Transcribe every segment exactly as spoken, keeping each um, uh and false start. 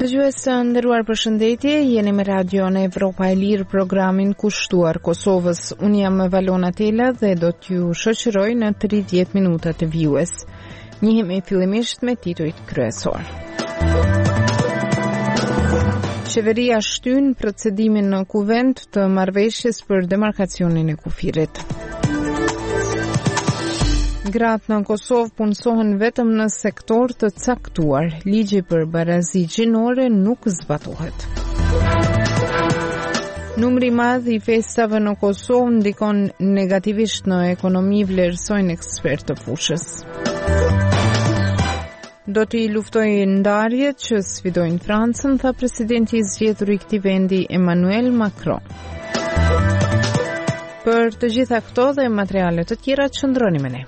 Dëgjues të nderuar, përshëndetje, jeni me Radion Evropa e Lirë, programin kushtuar Kosovës. Unë jam Valona Tela dhe do t'ju shoqëroj në tridhjetë minuta të vjues. Njihemi fillimisht me titujt kryesor. Qeveria shtyn procedimin në kuvent të marrëveshjes për demarkacionin e kufirit. Gratë në Kosovë punësohen vetëm në sektor të caktuar. Ligji për barazi gjinore nuk zbatohet. Numri i madh i festave në Kosovë ndikon negativisht në ekonomi, vlerësojnë ekspertë të fushës. Do t'i luftoj ndarjet që sfidojnë Francën, tha presidenti i zgjedhur i këtij vendi Emmanuel Macron. Për të gjitha këto dhe materiale të tjera, qëndroni me ne.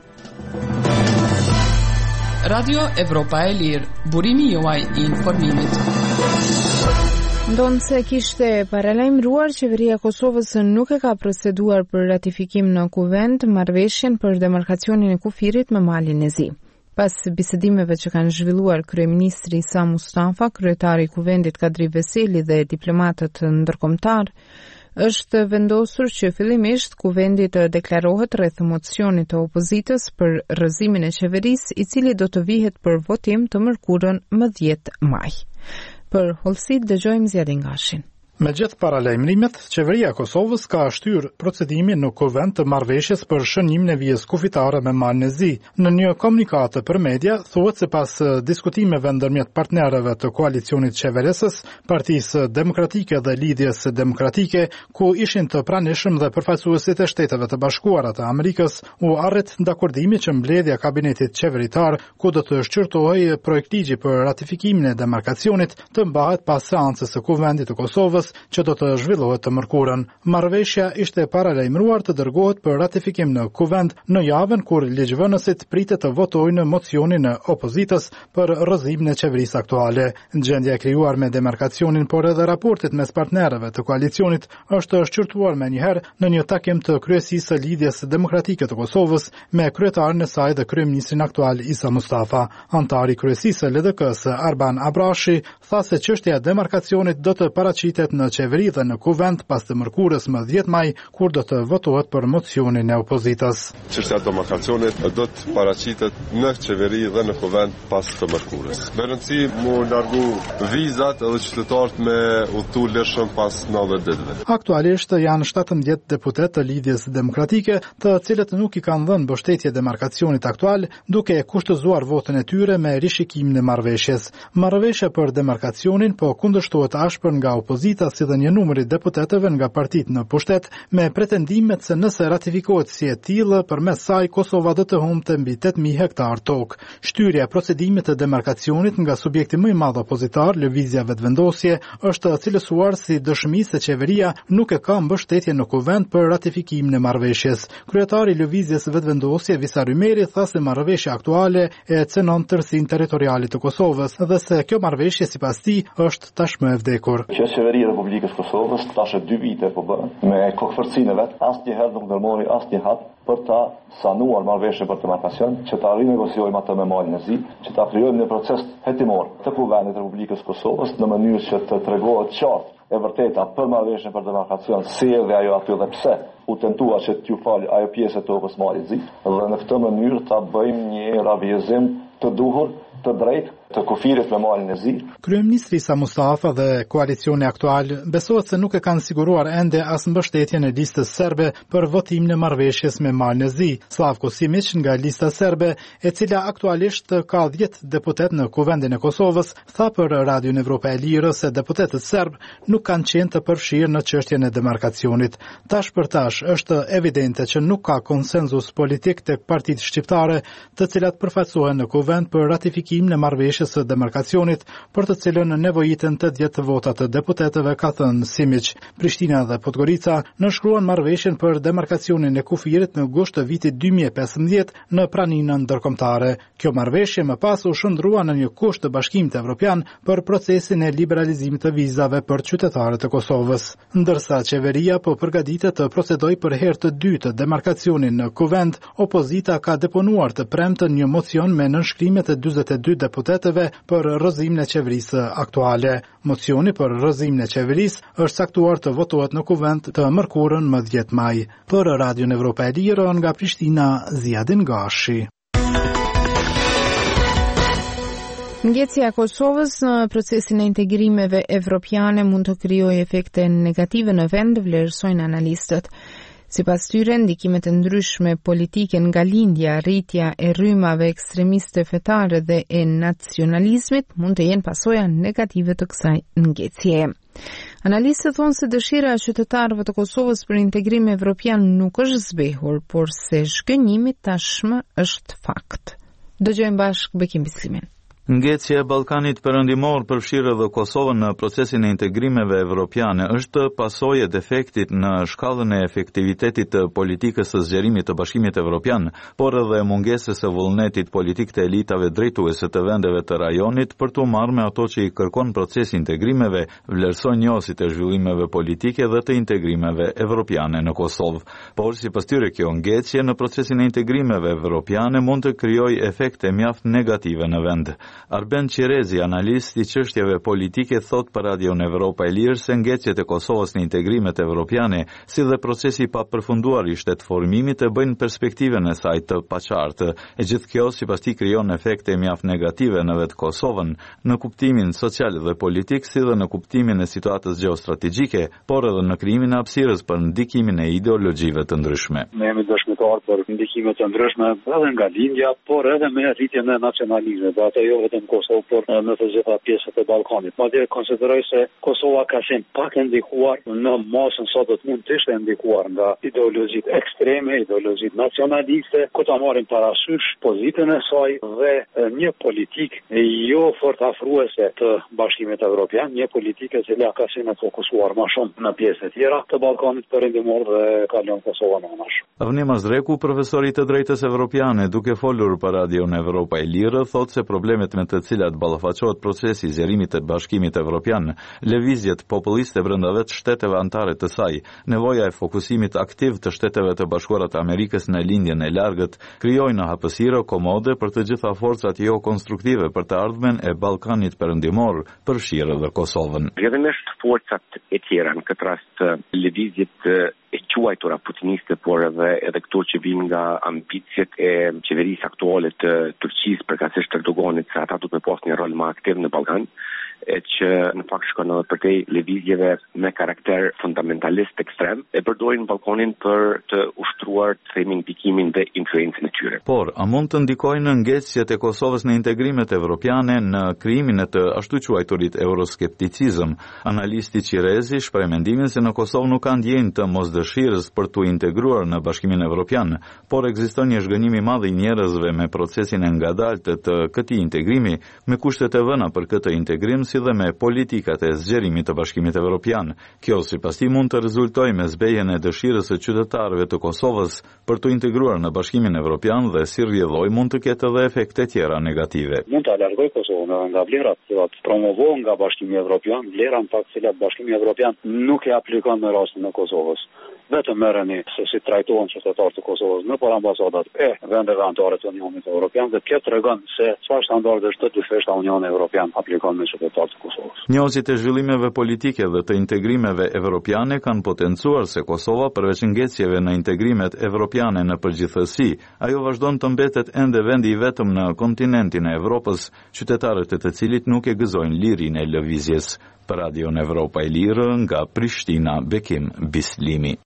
Radio Evropa e Lirë, burimi juaj i informimit. Ndonë se kishte paralajmëruar, qeveria e Kosovës nuk e ka proceduar për ratifikim në kuvent marrëveshjen për demarkacionin e kufirit me Malin e Zi. Pas bisedimeve që kanë zhvilluar kryeministri Sa Mustafa, kryetari i kuvendit Kadri Veseli dhe diplomatët ndërkombëtar, është vendosur që fillimisht kuvendi të deklarohet rreth mocionit të opozitës për rrëzimin e qeverisë, i cili do të vihet për votim të mërkurën më dhjetë maj. Për hollësit dëgjojmë Zjadin Gashin. Me gjithë paralajmërimet, qeveria e Kosovës ka shtyr procedimin në kuvent të marrëveshjes për shënimin e vijës kufitare me Malin e Zi. Në një komunikat për media, thuhet se pas diskutimeve ndërmjet partnerëve të koalicionit qeverisës, Partisë Demokratike dhe Lidhjes Demokratike, ku ishin të pranishëm dhe përfaqësuesit e Shteteve të Bashkuara të Amerikës, u arrit dakordimi që mbledhja kabinetit qeveritar, ku do të shqyrtohej projektligji për ratifikimin e demarkacionit, të mbahet pas seancës së kuvendit të Kosovës, që do të zhvillohet të mërkurën. Marrëveshja ishte paralajmëruar të dërgohet për ratifikim në kuvent në javën kur ligjvënësit pritet të votojnë mocionin e opozitës për rrëzimin e qeverisë aktuale. Gjendja e krijuar me demarkacionin, por edhe raportit mes partnerëve të koalicionit është shqyrtuar me njëherë në një takim të kryesisë së Lidhjes Demokratike të Kosovës me kryetarin e saj dhe kryeministrin aktual Isa Mustafa. Antari i kryesisë së L D K-s Arban Abrashi tha se çështja e demarkacionit do të paraqitet në qeveri dhe në kuvent pas të mërkurës më dhjetë maj, kur do të votohet për mocionin e opozitës. Çështja e demarkacionit do të paraqitet në qeveri dhe në kuvent pas të mërkurës. Me rëndësi mu largu vizat edhe qytetarët me udhëtu lirshëm pas nëntëdhjetë ditëve. Aktualisht janë shtatëmbëdhjetë deputet të Lidhjes Demokratike, të cilët nuk i kanë dhënë mbështetje demarkacionit aktual, duke kushtëzuar votën e tyre me rishikimin e marrëveshjes. Marrëveshja për demarkacionin po kundërshtohet ashpër nga opozita, si dhe një numër i deputetëve nga partitë në pushtet, me pretendimet se nëse ratifikohet si e tillë, përmes saj Kosova do të humbte mbi tetë mijë hektar tokë. Shtyrja e procedimit të demarkacionit nga subjekti më i madh opozitar, Lëvizja Vetëvendosje, është cilësuar si dëshmi se qeveria nuk e ka mbështetje në kuvent për ratifikimin e marrëveshjes. Kryetari i Lëvizjes Vetëvendosje, Visa Rymeri, tha se marrëveshja aktuale e cenon tërsinë territoriale të Kosovës dhe se kjo marrëveshje sipas tij është tashmë e vdekur. Qeveria e Republikës Kosovës tash dy vite po bën me kokëforcinë e vet, asnjëherë nuk ndërmori asnjë hap për ta sanuar marrëveshjen për demarkacion, që ta rinegociojmë atë me Malin e Zi, që ta krijojmë një proces hetimor të kuvendit të Republikës Kosovës në mënyrë që të tregohet qartë e vërteta për marrëveshjen për demarkacion, si edhe ajo aty dhe pse u tentua që t'ju fal ajo pjesë e tokës Malit Zi, dhe në këtë mënyrë ta bëjmë një ravizim të duhur, të drejtë të kufirit me Malin e Zi. Kryeministri Sa Mustafa dhe koalicioni aktual besohet se nuk e kanë siguruar ende as mbështetjen e listës serbe për votimin e marrëveshjes me Malin e Zi. Slavko Simić nga lista serbe, e cila aktualisht ka dhjetë deputet në kuvendin e Kosovës, tha për Radion Evropa e Lirë se deputetët serb nuk kanë qenë të përfshirë në çështjen e demarkacionit. Tash për tash është evidente që nuk ka konsenzus politik tek partitë shqiptare, të cilat përfaqësohen në kuvend për ratifikimin e marrëveshjes së demarkacionit, për të cilën nevojiten të dhjetë votat të deputetëve, ka thënë Simić. Prishtina dhe Podgorica nënshkruan marrëveshjen për demarkacionin e kufirit në gusht të vitit dy mijë e pesëmbëdhjetë në praninën ndërkombëtare. Kjo marrëveshje më pas u shndrua në një kusht të Bashkimit Evropian për procesin e liberalizimit të vizave për qytetarët e Kosovës. Ndërsa qeveria po përgatitet të procedojë për herë të dytë demarkacionin në kuvend, opozita ka deponuar të premten një mocion me nënshkrimet e dyzet e dy deputetëve integrimeve për rrëzimin e qeverisë aktuale. Mocioni për rrëzimin e qeverisë është saktuar të votohet në kuvent të mërkurën më dhjetë maj. Për Radion Evropa e Lirë nga Prishtina, Ziadin Gashi. Ngecja e Kosovës në procesin e integrimeve evropiane mund të krijojë efekte negative në vend, vlerësojnë analistët. Sipas tyre, ndikimet e ndryshme politike nga lindja, rritja e rrymave ekstremiste fetare dhe e nacionalizmit mund të jenë pasoja negative të kësaj ngecje. Analistët thonë se dëshira e qytetarëve të Kosovës për integrim evropian nuk është zbehur, por se shkënjimi tashmë është fakt. Dëgjojmë bashkë Bekim Bislimin. Ngecja e Ballkanit Perëndimor përfshirë edhe Kosovën në procesin e integrimeve evropiane është pasojë e defektit në shkallën e efektivitetit të politikës së zgjerimit të Bashkimit Evropian, por edhe mungesës së vullnetit politik të elitave drejtuese të vendeve të rajonit për të marrë me ato që i kërkon procesi integrimeve, vlerëson njohësit e zhvillimeve politike dhe të integrimeve evropiane në Kosovë. Por sipas tyre kjo ngecje në procesin e integrimeve evropiane mund të krijojë efekte mjaft negative në vend. Arben Qirezi, analist i çështjeve politike, thot për Radion Evropa e Lirë se ngecjet e Kosovës në integrimet evropiane, si dhe procesi pa përfunduar i shtetformimit e bëjnë perspektiven e saj të paqartë. E gjithë kjo sipas tij krijon efekte mjaft negative në vetë Kosovën, në kuptimin social dhe politik, si dhe në kuptimin e situatës gjeostrategjike, por edhe në krijimin e hapësirës për ndikimin e ideologjive të ndryshme. Ne jemi dëshmitar për ndikime të ndryshme edhe nga lindja, por edhe me rritjen e nacionalizmit, ato jo vetëm Kosovë, por në të gjitha pjesët e Ballkanit. Madje konsideroj se Kosova ka qenë pak e ndikuar në masën sa do të mund të ishte ndikuar nga ideologjitë ekstreme, ideologjitë nacionaliste, ku ta marrin parasysh pozitën e saj dhe një politikë jo fort afruese të Bashkimit Evropian, një politikë e cila ka qenë fokusuar më shumë në pjesë të tjera të Ballkanit Perëndimor dhe ka lënë Kosovën në anash. Avni Mazreku, profesor i të drejtës evropiane, duke folur për Radion Evropa e Lirë, thotë se problemet me të cilat ballafaqohet procesi i zgjerimit të Bashkimit Evropian, lëvizjet populliste brenda vetë shteteve anëtare të saj, nevoja e fokusimit aktiv të Shteteve të Bashkuara të Amerikës në lindjen e largët, krijojnë hapësirë komode për të gjitha forcat jo konstruktive për të ardhmen e Ballkanit Perëndimor, përfshirë edhe Kosovën. Rrjedhimisht forcat e tjera, në këtë rast lëvizjet e quajtura putiniste, por edhe edhe këto që vijnë nga ambicjet e qeverisë aktuale të Turqisë, përkatësisht Erdoganit, se ata duhet të pasë një rol më aktiv në Ballkan, e që në fakt shkon edhe përtej lëvizjeve me karakter fundamentalist ekstrem, e përdorin Ballkanin për të ushtruar të themi ndikimin dhe influencën e tyre. Por, a mund të ndikojnë ngecjet e Kosovës në integrimet evropiane në krijimin e të ashtu quajturit euroskepticizëm? Analisti Qirezi shpreh mendimin se në Kosovë nuk ka ndjenjë të mosdëshirës për të integruar në Bashkimin Evropian, por ekziston një zhgënjim i madh i njerëzve me procesin e ngadaltë të këtij integrimi, me kushtet e vëna për këtë integrim, si dhe me politikat e zgjerimit të Bashkimit Evropian. Kjo sipas tij mund të rezultojë me zbejjen e dëshirës së qytetarëve të Kosovës për të integruar në Bashkimin Evropian dhe si rrjedhoi mund të ketë edhe efekte tjera negative. Mund të alargoj Kosovën nga vlerat që promovohen nga Bashkimi Evropian, vlera në fakt që Bashkimi Evropian nuk e aplikon në rastin e Kosovës. Vetëm merreni se si trajtohen qytetarët e Kosovës në para ambasadat e vendeve anëtare të Unionit Evropian dhe kjo tregon se çfarë standardesh të dyfishta Unioni Evropian aplikon me qytetarët e Kosovës. Njohësit e zhvillimeve politike dhe të integrimeve evropiane kanë potencuar se Kosova, përveç ngecjeve në integrimet evropiane në përgjithësi, ajo vazhdon të mbetet ende vendi i vetëm në kontinentin e Evropës, qytetarët e të cilit nuk e gëzojnë lirinë e lëvizjes. Për Radion Evropa e Lirë nga Prishtina, Bekim Bislimi.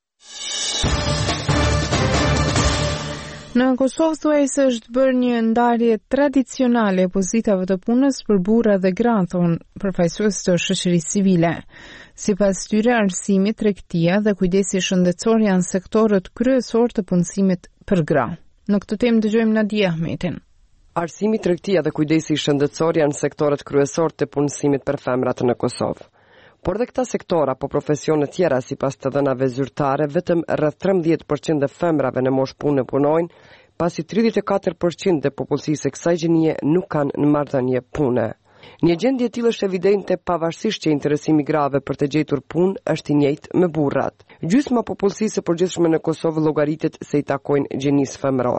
Në Kosovë thuaj se është bërë një ndarje tradicionale e pozitave të punës për burra dhe gra, thonë përfaqësues të shoqërisë civile. Sipas tyre, arsimi, tregtia dhe kujdesi shëndetësor janë sektorët kryesor të punësimit për gra. Në këtë temë dëgjojmë Nadia Ahmetin. Arsimi, tregtia dhe kujdesi shëndetësor janë sektorët kryesor të punësimit për femrat në Kosovë. Por dhe këta sektora po profesione tjera sipas të dhënave zyrtare, vetëm rreth trembëdhjetë përqind e femrave në moshë punë punojnë, pasi tridhjetë e katër përqind e popullsisë së kësaj gjenie nuk kanë në marrëdhënie pune. Një gjendje e tillë është evidente pavarësisht që interesimi i grave për të gjetur punë është i njëjtë me burrat. Gjysma popullsisë së përgjithshme në Kosovë llogaritet se i takojnë gjenisë femërore.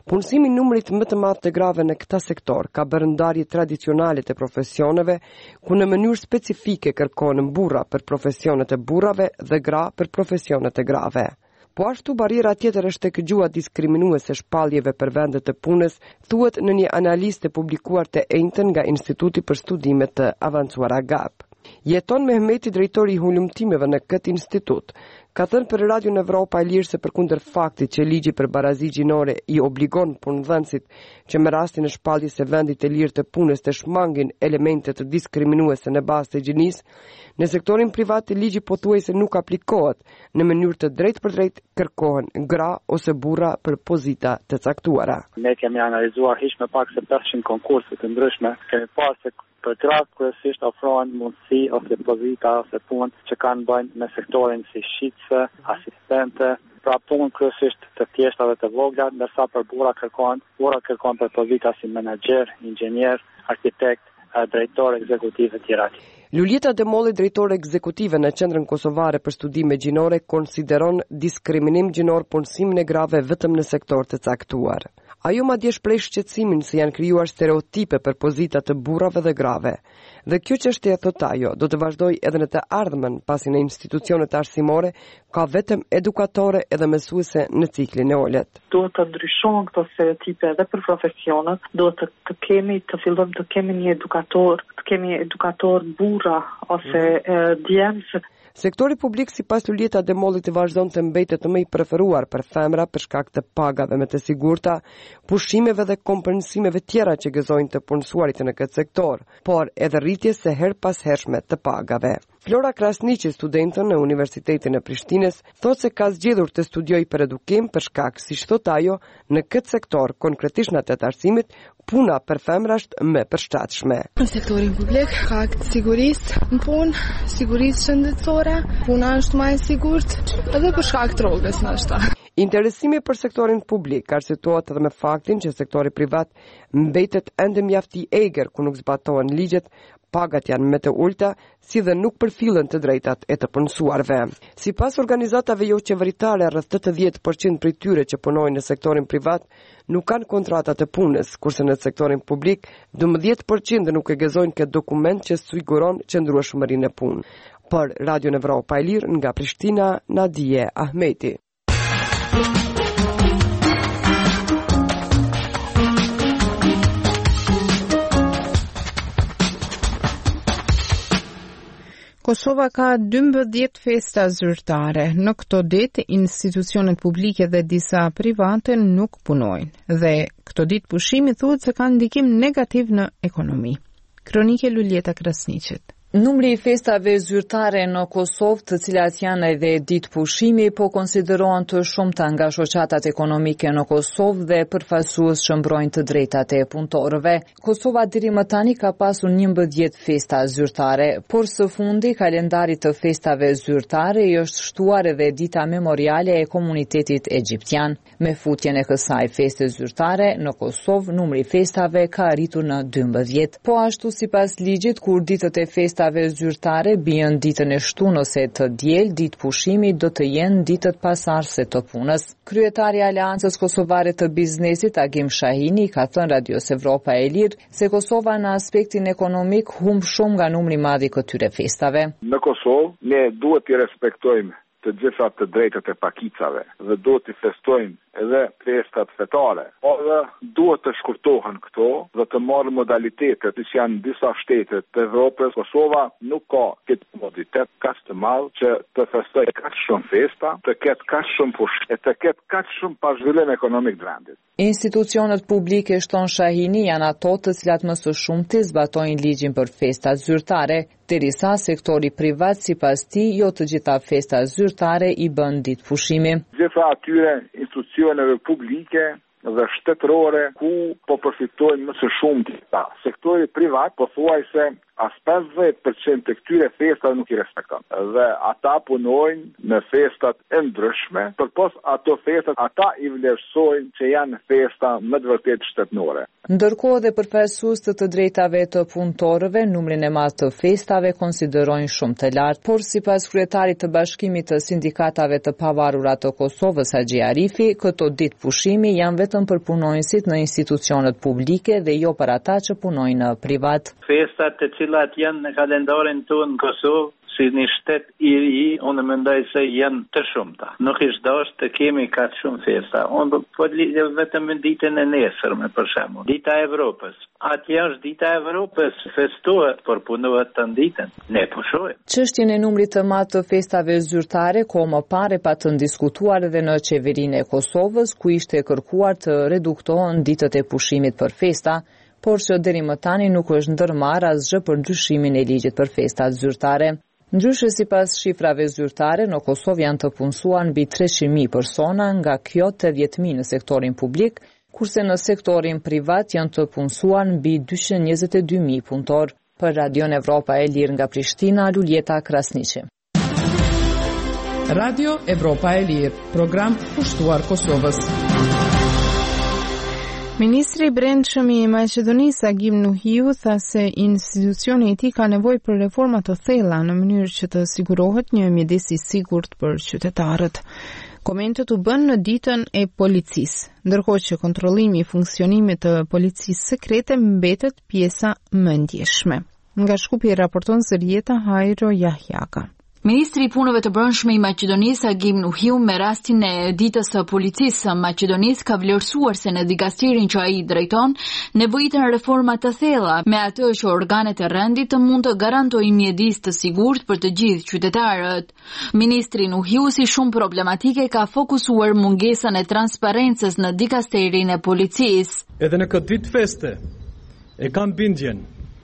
Punësimi numrit më të madh të grave në këtë sektor ka bërë ndarje tradicionale të profesioneve, ku në mënyrë specifike kërkohen burra për profesionet e burrave dhe gra për profesionet e grave. Po ashtu barriera tjetër është tek gjuha diskriminuese shpalljeve për vendet të punës, thuhet në një analizë të publikuar të enjtën nga Instituti për Studime të Avancuara G A P. Jeton Mehmeti, drejtori i hulumtimeve në këtë institut, ka thënë për Radion Evropa e Lirë se përkundër faktit që ligji për barazi gjinore i obligon punëdhënësit që me rastin e shpalljes së vendit të lirë të punës të shmangin elemente të diskriminuese në bazë të gjinisë, në sektorin privat ligji pothuajse nuk aplikohet, në mënyrë të drejtë për drejtë kërkohen gra ose burra për pozita të caktuara. Ne kemi analizuar hiç më pak se pesëqind konkurse të ndryshme, kemi pasur se për gratë kryesisht ofrohen mundësi ose pozita ose punë që kanë bëjnë me sektorin si shitse, asistente, pra punë kryesisht të thjeshta dhe të vogla, ndërsa për burra kërkohen, burra kërkohen për pozita si menaxher, inxhinier, arkitekt, drejtor ekzekutiv e tjera. Luljeta Demolli, drejtore ekzekutive në Qendrën Kosovare për Studime Gjinore, konsideron diskriminim gjinor punësimin e grave vetëm në sektor të caktuar. Ajo madje shpreh shqetësimin se janë krijuar stereotipe për pozita të burrave dhe grave. Dhe kjo çështje, thot ajo, do të vazhdojë edhe në të ardhmen, pasi në institucionet arsimore ka vetëm edukatore edhe mësuese në ciklin e olet. Duhet të ndryshojnë këto stereotipe edhe për profesionet, duhet të, të kemi të fillojmë të kemi një edukator, të kemi edukator burra ose mm. djemë. Sektori publik sipas Luljeta Demollit vazhdon të mbetet më i preferuar për femra për shkak të pagave më të sigurta, pushimeve dhe kompensimeve tjera që gëzojnë të punësuarit në këtë sektor, por edhe rritjes së her pas hershme të pagave. Flora Krasniqi, studente në Universitetin e Prishtinës, thotë se ka zgjedhur të studiojë për edukim për shkak, siç thot ajo, në këtë sektor, konkretisht në atë arsimit, puna për femra është më e përshtatshme. Në sektorin publik ka sigurisë në punë, sigurisë shëndetësore, puna është më e sigurt, edhe për shkak të rrogës ndoshta. Interesimi për sektorin publik arsyetohet edhe me faktin që sektori privat mbetet ende mjaft i egër ku nuk zbatohen ligjet, pagat janë më të ulta, si dhe nuk përfillen të drejtat e të punësuarve. Sipas organizatave jo qeveritare, rreth tetëdhjetë përqind prej tyre që punojnë në sektorin privat nuk kanë kontrata të punës, kurse në sektorin publik dymbëdhjetë përqind nuk e gëzojnë këtë dokument që siguron qëndrueshmërinë e punë. Për Radion Evropa e Lirë nga Prishtina, Nadije Ahmeti. Kosova ka dymbëdhjetë festa zyrtare. Në këto ditë, institucionet publike dhe disa private nuk punojnë dhe këto ditë pushimi thuhet se ka ndikim negativ në ekonomi. Kronike Luljeta Krasniqit. Numri i festave zyrtare në Kosovë, të cilat janë edhe ditë pushimi, po konsiderohen të shumta nga shoqatat ekonomike në Kosovë dhe përfaqësues që mbrojnë të drejtat e punëtorëve. Kosova deri më tani ka pasur njëmbëdhjetë festa zyrtare, por së fundi kalendari të festave zyrtare i është shtuar edhe dita memoriale e komunitetit egjiptian. Me futjen e kësaj feste zyrtare në Kosovë, numri i festave ka arritur në dymbëdhjetë. Po ashtu sipas ligjit, kur ditët e festave zyrtare bien ditën e shtunë ose të diel, ditë pushimi do të jenë ditët pasardhëse të punës. Kryetari i Aleancës Kosovare të Biznesit, Agim Shahini, ka thënë Radios Evropa e Lirë se Kosova në aspektin ekonomik humb shumë nga numri i madh i këtyre festave. Në Kosovë ne duhet të respektojmë të gjitha të drejtat e pakicave dhe duhet të festojmë edhe festat fetare. Por duhet të shkurtohen këto dhe të marrë modalitetet që janë disa shtete të Evropës. Kosova nuk ka këtë komoditet kaq të madh që të festojë kaq shumë festa, të ketë kaq shumë pushim, e të ketë kaq shumë pa zhvillim ekonomik të vendit. Institucionet publike, shton Shahini, janë ato të cilat më së shumti zbatojnë ligjin për festat zyrtare, derisa sektori privat sipas tij jo të gjitha festat zyrtare i bën ditë pushimi. Gjitha atyre institucioneve publike dhe shtetërore ku po përfitojnë më së shumti. Sektori privat pothuajse as pesëdhjetë përqind të këtyre festave nuk i respekton. Dhe ata punojnë në festat e ndryshme, përpos ato festat ata i vlerësojnë që janë festa më të vërtetë shtetërore. Ndërkohë dhe përfaqësues të të drejtave të punëtorëve numrin e madh të festave konsiderojnë shumë të lartë, por sipas kryetarit të Bashkimit të Sindikatave të Pavarura të Kosovës, Haxhi Arifi, këto ditë pushimi janë vetëm vetëm për punonësit në institucionet publike dhe jo për ata që punojnë në privat. Festat të cilat janë në kalendarin tonë në Kosovë, si një shtet i ri, unë mendoj se janë të shumta. Nuk ishtë dashur të kemi kaq shumë festa. Unë po lidh vetëm me ditën e nesërme për shembull. Dita e Evropës. Atje është dita e Evropës, festohet, por punohet të ditën. Ne po shohim. Çështjen e numrit të madh të festave zyrtare ko më parë pa të diskutuar edhe në qeverinë e Kosovës, ku ishte kërkuar të reduktohen ditët e pushimit për festa, por që deri më tani nuk është ndërmarrë asgjë për ndryshimin e ligjit për festat zyrtare. Ndryshe sipas shifrave zyrtare, në Kosovë janë të punësuar mbi treqind mijë persona, nga kjo tetëdhjetë mijë në sektorin publik, kurse në sektorin privat janë të punësuar mbi dyqind e njëzet e dy mijë punëtor. Për Radion Evropa e Lirë nga Prishtina, Luljeta Krasniqi. Radio Evropa e Lirë, program pushtuar Kosovës. Ministri i Brendshëm i Maqedonisë Agim Nuhiu tha se institucioni i tij ka nevojë për reforma të thella në mënyrë që të sigurohet një mjedis i sigurt për qytetarët. Komentet u bën në ditën e policisë, ndërkohë që kontrollimi i funksionimit të policisë sekrete mbetet pjesa më ndjeshme. Nga Shkupi raporton Zërieta Hajro Jahjaka. Ministri i Punëve të Brendshme i Maqedonisë Agim Nuhiu me rastin e ditës së policisë së Maqedonisë ka vlerësuar se në dikastirin që ai drejton nevojiten reforma të thella, me atë që organet e rendit të mund të garantojnë mjedis të sigurt për të gjithë qytetarët. Ministri Nuhiu si shumë problematike ka fokusuar mungesën e transparencës në dikasterin e policisë. Edhe në këtë ditë feste e kam bindjen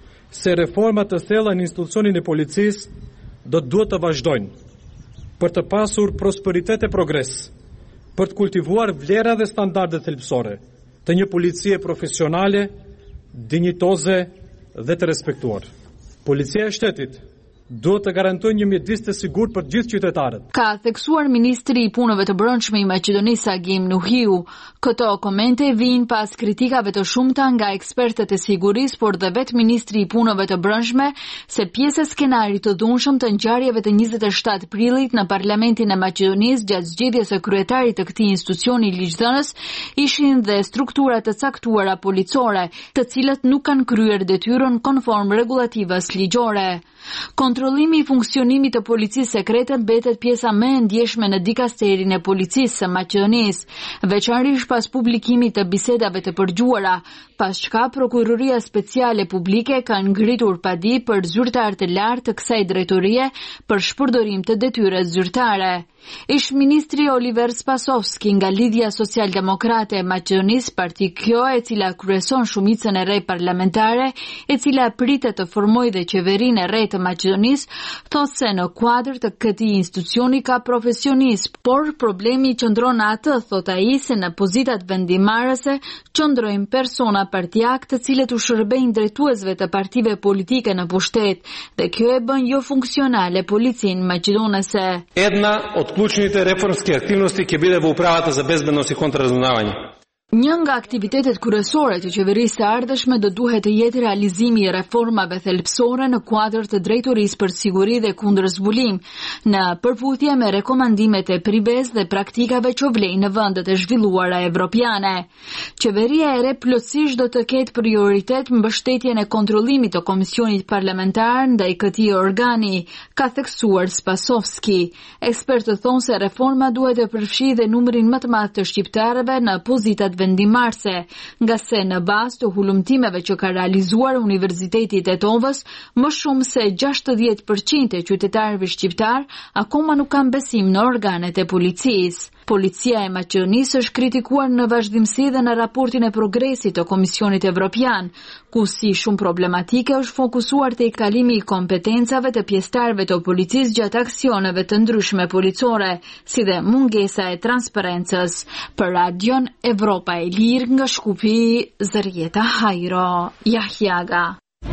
se reforma të thella në institucionin e policisë do të duhet të vazhdojnë për të pasur prosperitet e progres, për të kultivuar vlera dhe standardet thelbësore të një policie profesionale, dinjitoze dhe të respektuar. Policia e shtetit duhet të garantojë një mjedis të sigurt për gjithë qytetarët. Ka theksuar ministri i Punëve të Brendshme i Maqedonisë Agim Nuhiu. Këto komente vijnë pas kritikave të shumta nga ekspertët e sigurisë, por dhe vetë ministri i Punëve të Brendshme se pjesë e skenarit të dhunshëm të ngjarjeve të njëzet e shtatë prillit në Parlamentin e Maqedonisë gjatë zgjedhjes së kryetarit të këtij institucioni ligjdhënës ishin dhe struktura të caktuara policore, të cilët nuk kanë kryer detyrën konform rregullativës ligjore. Kontrollimi i funksionimit të policisë sekrete mbetet pjesa më e ndjeshme në dikasterin e policisë së Maqedonisë, veçanërisht pas publikimit të bisedave të përgjuara, pas çka Prokuroria Speciale Publike ka ngritur padi për zyrtarë të lartë të kësaj drejtorie për shpërdorim të detyrës zyrtare. Ish ministri Oliver Spasovski nga Lidhja Social-Demokrate e Maqedonisë, parti kjo e cila kryeson shumicën e re parlamentare, e cila pritet të formojë dhe qeverinë e re të Maqedonisë, thotë se në kuadër të këtij institucioni ka profesionistë, por problemi qëndron në atë, thotë ai, se në pozitat vendimmarrëse qëndrojnë persona partijak të cilët u shërbejnë drejtuesve të partive politike në pushtet, dhe kjo e bën jo funksionale policinë maqedonese. Една od ključните reformske aktivnosti ќе биде во управата за безбедност и контраразузнавање. Një nga aktivitetet kryesore të qeverisë së ardhshme do duhet të jetë realizimi i reformave thelbësore në kuadër të drejtorisë për siguri dhe kundër zbulim, në përputhje me rekomandimet e Pribes dhe praktikave që vlejnë në vendet e zhvilluara evropiane. Qeveria e re plotësisht do të ketë prioritet mbështetjen e kontrollimit të Komisionit Parlamentar ndaj këtij organi, ka theksuar Spasovski. Ekspertët thonë se reforma duhet të përfshijë dhe numrin më të madh të shqiptarëve në pozitat vendimarrëse, nga se në bazë të hulumtimeve që ka realizuar Universiteti i Tetovës, më shumë se gjashtëdhjetë përqind e qytetarëve shqiptar akoma nuk kanë besim në organet e policisë. Policia e Maqedonisë është kritikuar në vazhdimsi dhe në raportin e progresit të Komisionit Evropian, ku si shumë problematike është fokusuar te kalimi i kompetencave të pjesëtarëve të policisë gjatë aksioneve të ndryshme policore, si dhe mungesa e transparencës. Për Radion Evropa e Lirë nga Shkupi, Zërieta Hajro Jahjaga.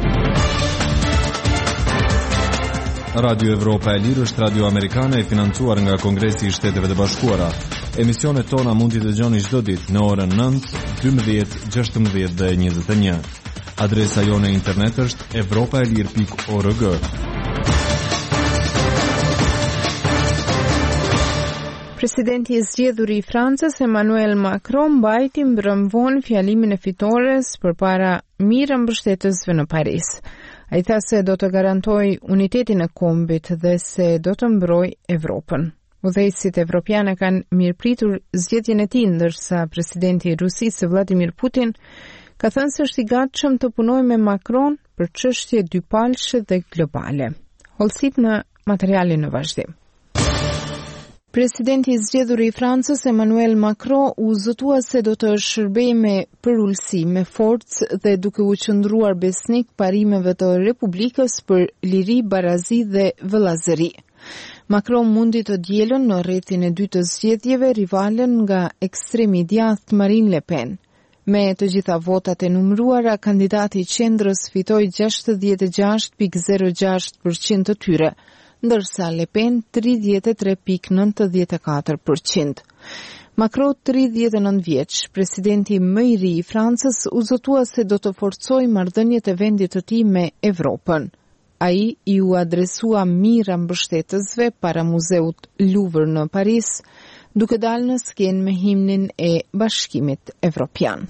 Radio Evropa e Lirë është radio amerikane e financuar nga Kongresi i Shteteve të Bashkuara. Emisionet tona mund t'i dëgjoni çdo ditë në orën nëntë, dymbëdhjetë, gjashtëmbëdhjetë dhe njëzet e një. Adresa jone internet është evropaelir pikë org. Presidenti i zgjedhur i Francës Emmanuel Macron mbajti mbrëmvon fjalimin e fitores përpara mirë mbështetësve në Paris. Ai tha se do të garantoj unitetin e kombit dhe se do të mbroj Evropën. Udhëheqësit evropianë kanë mirëpritur zgjedhjen e tij, ndërsa presidenti i Rusisë Vladimir Putin ka thënë se është i gatshëm të punojë me Macron për çështje dypalëshe dhe globale. Hollësit në materialin në vazhdim. Presidenti i zgjedhur i Francës Emmanuel Macron u zotua se do të shërbejë me përullësi, me forcë dhe duke u qëndruar besnik parimeve të Republikës për liri, barazi dhe vëllazëri. Macron mundi të dielën në rrethin e dytë të zgjedhjeve rivalen nga ekstremi i djathtë Marine Le Pen. Me të gjitha votat e numëruara, kandidati i qendrës fitoi gjashtëdhjetë e gjashtë pikë zero gjashtë përqind të tyre, ndërsa Le Pen tridhjetë e tre pikë nëntëdhjetë e katër përqind. Macron, tridhjetë e nëntë vjeç, presidenti më i ri i Francës, u zotua se do të forcojë marrëdhëniet e vendit të tij me Evropën. Ai i u adresua mira mbështetësve para muzeut Louvre në Paris, duke dalë në skenë me himnin e Bashkimit Evropian.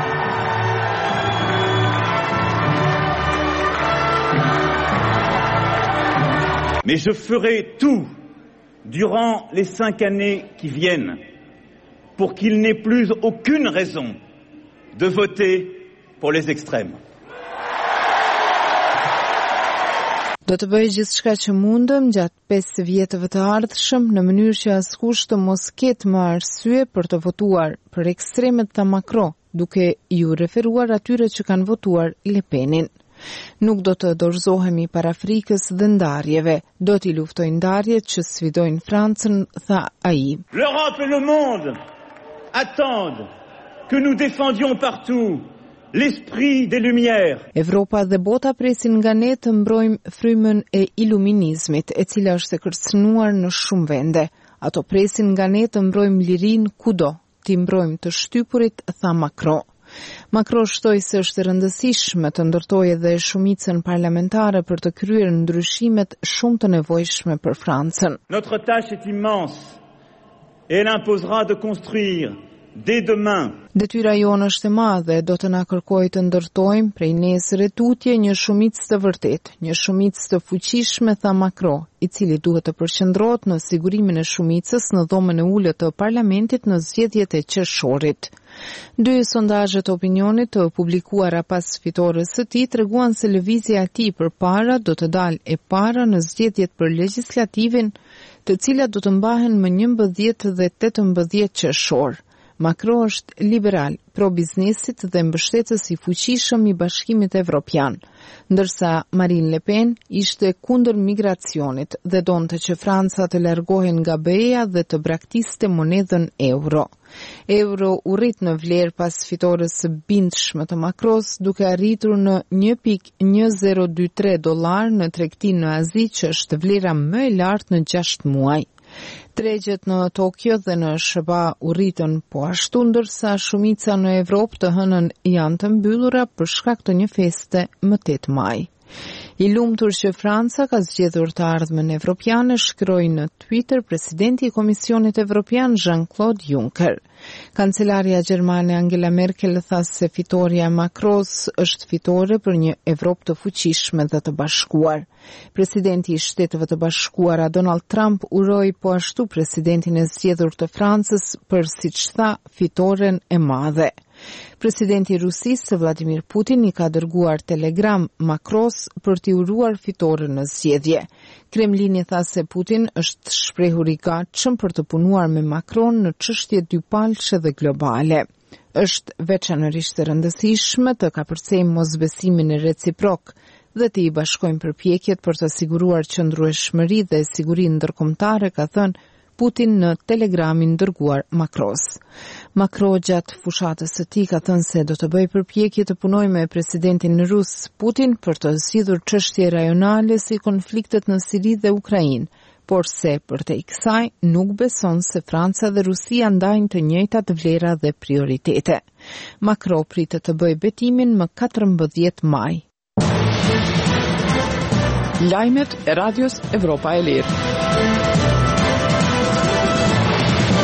Mais je ferai tout durant les cinq années qui viennent pour qu'il n'ait plus aucune raison de voter pour les extrêmes. Do të bëj gjithçka që mundem gjatë pesë vjetëve të ardhshëm në mënyrë që askush të mos ketë më arsye për të votuar për ekstremet, tha Macron, duke ju referuar atyre që kanë votuar Le Penin. Nuk do të dorëzohemi para frikës dhe ndarjeve, do t'i luftojnë ndarjet që sfidojnë Francën, tha ai. L'Europe et le monde attendent que nous défendions partout l'esprit des Lumières. Evropa dhe bota presin nga ne të mbrojmë frymën e iluminizmit, e cila është e kërcënuar në shumë vende. Ato presin nga ne të mbrojmë lirin kudo, t'i mbrojmë të shtypurit, tha Macron. Macron shtoi se është e rëndësishme të ndërtojë edhe shumicën parlamentare për të kryer ndryshimet shumë të nevojshme për Francën. Notre tâche est immense et elle imposera de construire dès demain. Detyra jonë është e madhe, do të na kërkojë të ndërtojmë prej nesër e tutje një shumicë të vërtetë, një shumicë të fuqishme, tha Macron, i cili duhet të përqendrohet në sigurimin e shumicës në dhomën e ulët të parlamentit në zgjedhjet e qershorit. Dy sondazhet opinionit të publikuara pas fitores së tij treguan se lëvizja e tij përpara do të dalë e para në zgjedhjet për legjislativin, të cilat do të mbahen më njëmbëdhjetë dhe tetëmbëdhjetë qershor. Macron është liberal, pro-biznesit dhe mbështetës i fuqishëm i Bashkimit Evropian, ndërsa Marine Le Pen ishte kundër migracionit dhe donte që Franca të largohen nga B E-ja dhe të braktiste monedhën euro. Euro u rrit në vlerë pas fitores së bindshme të Macros, duke arritur në një pikë një zero dy tre dollar në tregtinë në Azi, që është vlera më e lartë në gjashtë muaj. Tregjet në Tokyo dhe në S B A u rritën po ashtu, ndërsa shumica në Evropë të hënën janë të mbyllura për shkak të një feste më tetë maj. I lumtur që Franca ka zgjedhur të ardhmen evropiane, shkroi në Twitter presidenti i Komisionit Evropian Jean-Claude Juncker. Kancelaria gjermane Angela Merkel tha se fitoria e Macros është fitore për një Evropë të fuqishme dhe të bashkuar. Presidenti i Shteteve të Bashkuara Donald Trump uroi po ashtu presidentin e zgjedhur të Francës për, siç tha, fitoren e madhe. Presidenti i Rusisë Vladimir Putin i ka dërguar telegram Macros për t'i uruar fitoren në zgjedhje. Kremlini tha se Putin është shprehur i gatshëm për të punuar me Macron në çështje dypalëshe dhe globale. Është veçanërisht e rëndësishme të kapërcejmë mosbesimin e reciprok dhe të i bashkojmë përpjekjet për të siguruar qëndrueshmëri dhe siguri ndërkombëtare, ka thënë Putin në telegramin dërguar Macros. Macron gjatë fushatës së tij ka thënë se do të bëjë përpjekje të punojë me presidentin rus Putin për të zgjidhur çështje rajonale si konfliktet në Siri dhe Ukrainë, por se përtej kësaj nuk beson se Franca dhe Rusia ndajnë të njëjtat vlera dhe prioritete. Macron pritet të bëjë betimin më katërmbëdhjetë maj. Lajmet e Radios Evropa e Lirë.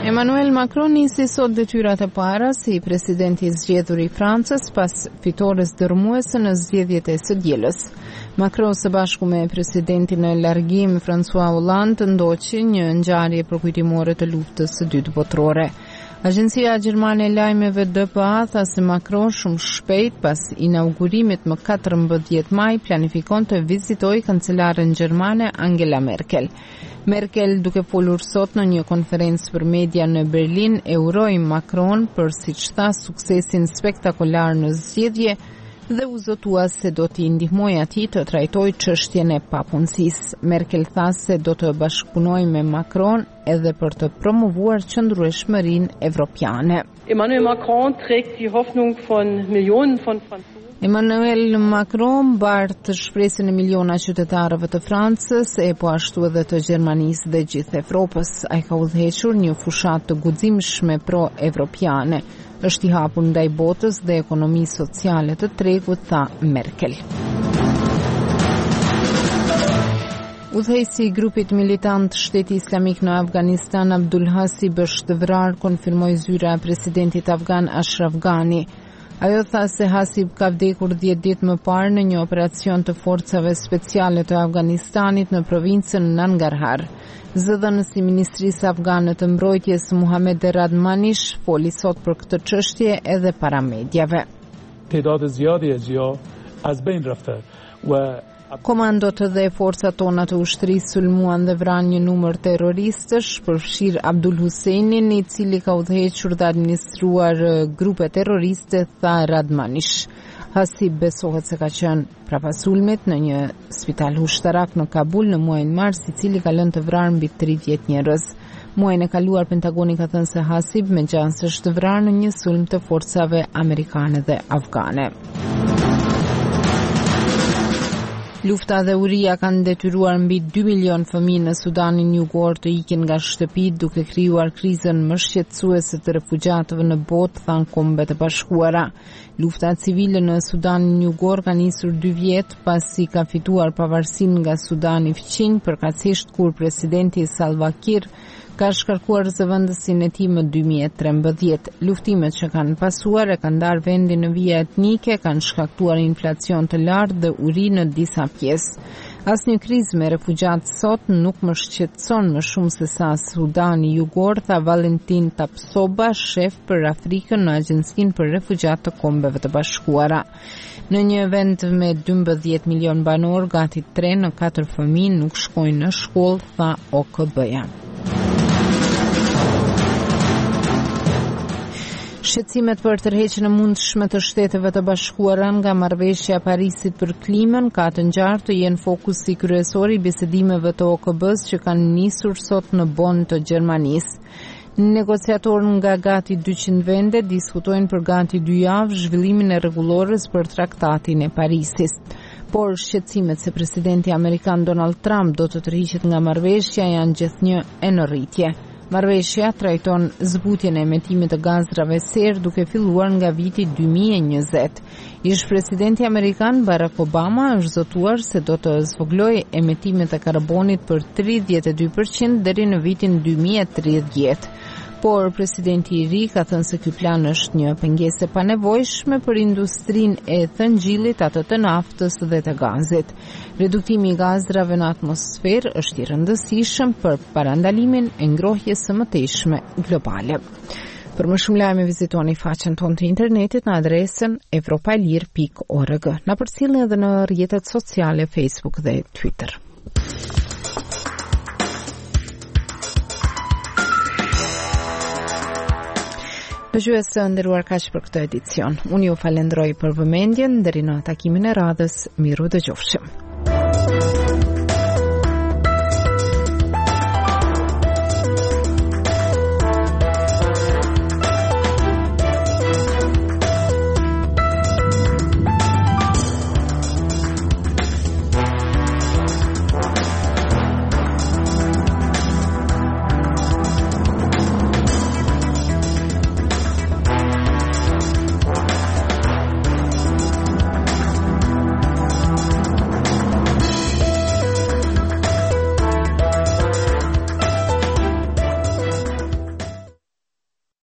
Emmanuel Macron nisi sot detyrat e para si presidenti i zgjedhur i Francës pas fitores dërmuese në zgjedhjet e së dielës. Macron së bashku me presidentin e largim François Hollande ndoqi një ngjarje përkujtimore të luftës së dytë botërore. Agjencia Gjermane e Lajmeve D P A tha se Macron shumë shpejt pas inaugurimit më katërmbëdhjetë maj planifikon të vizitojë kancelaren gjermane Angela Merkel. Merkel, duke folur sot në një konferencë për media në Berlin, e uroi Macron për, siç tha, suksesin spektakolar në zgjedhje dhe u zotua se do t'i ndihmojë atij të trajtojë çështjen e papunësisë. Merkel tha se do të bashkëpunojë me Macron edhe për të promovuar qëndrueshmërinë evropiane. Emmanuel Macron trägt die Hoffnung von Millionen von Franzosen. Emmanuel Macron bart shpresën e miliona qytetarëve të Francës e po ashtu edhe të Gjermanisë dhe gjithë Evropës. Ai ka udhëhequr një fushat të guximshme pro-evropiane. Është i hapur ndaj botës dhe ekonomisë sociale të tregut, tha Merkel. Udhëheqësi i grupit militant Shteti Islamik në Afganistan, Abdul Hasib, është vrarë, konfirmoi zyra e presidentit afgan Ashraf Ghani. Ajo tha se Hasib ka vdekur dhjetë ditë më parë në një operacion të forcave speciale të Afganistanit në provincën Nangarhar. Zëdhënësi i Ministrisë Afgane të Mbrojtjes Muhammed Radmanish foli sot për këtë çështje edhe para mediave. تعداد زیادی از جا از بین رفته و Komandot dhe forcat tona të ushtrisë sulmuan dhe vranë një numër terroristësh, përfshirë Abdul Husseinin, i cili ka udhëhequr dhe administruar grupe terroriste, tha Radmanish. Hasib besohet se ka qenë prapas sulmit në një spital ushtarak në Kabul në muajin mars, i cili ka lënë të vrarë mbi tridhjetë njerëz. Muajin e kaluar Pentagoni ka thënë se Hasib megjithëse është vrarë në një sulm të forcave amerikane dhe afgane. Lufta dhe uria kanë detyruar mbi dy milion fëmijë në Sudanin Jugor të ikin nga shtëpitë, duke krijuar krizën më shqetësuese të refugjatëve në botë, than Kombet e Bashkuara. Lufta civile në Sudanin Jugor ka nisur dy vjet pasi ka fituar pavarësinë nga Sudani fqinj, përkatësisht kur presidenti Salva Kiir ka shkarkuar zëvendësin e tij më dy mijë e trembëdhjetë. Luftimet që kanë pasuar e kanë ndarë vendin në vija etnike, kanë shkaktuar inflacion të lartë dhe uri në disa pjesë. Asnjë krizë me refugjatë sot nuk më shqetëson më shumë se sa Sudani Jugor, tha Valentin Tapsoba, shef për Afrikën në Agjencinë për Refugjatë të Kombeve të Bashkuara. Në një vend me dymbëdhjetë milion banor, gati tre në katër fëmijë nuk shkojnë në shkollë, tha O K B-ja. Shqetësimet për tërheqjen e mundshme të Shteteve të Bashkuara nga marrëveshja e Parisit për klimën ka të ngjarë të jenë fokusi kryesor i bisedimeve të O K B-s që kanë nisur sot në Bonn të Gjermanisë. Negociatorë nga gati dyqind vende diskutojnë për gati dy javë zhvillimin e rregullores për traktatin e Parisit. Por shqetësimet se presidenti amerikan Donald Trump do të tërhiqet nga marrëveshja janë gjithnjë e në rritje. Marrëveshja trajton zbutjen e emetimit të gazrave serë duke filluar nga viti dy mijë e njëzet. Ish presidenti amerikan Barack Obama është zotuar se do të zvogëlojë emetimet e karbonit për tridhjetë e dy përqind deri në vitin dy mijë e tridhjetë. Por presidenti i ri ka thënë se ky plan është një pengesë e panevojshme për industrinë e thëngjillit, atë të naftës dhe të gazit. Reduktimi i gazrave në atmosferë është i rëndësishëm për parandalimin e ngrohjes së mëtejshme globale. Për më shumë lajme vizitoni faqen tonë të internetit në adresën evropaelir pikë org. Na përcjellni edhe në rrjetet sociale Facebook dhe Twitter. Dëgjues të nderuar, kaq për këtë edicion. Unë ju falenderoj për vëmendjen, deri në takimin e radhës, miru dëgjofshim.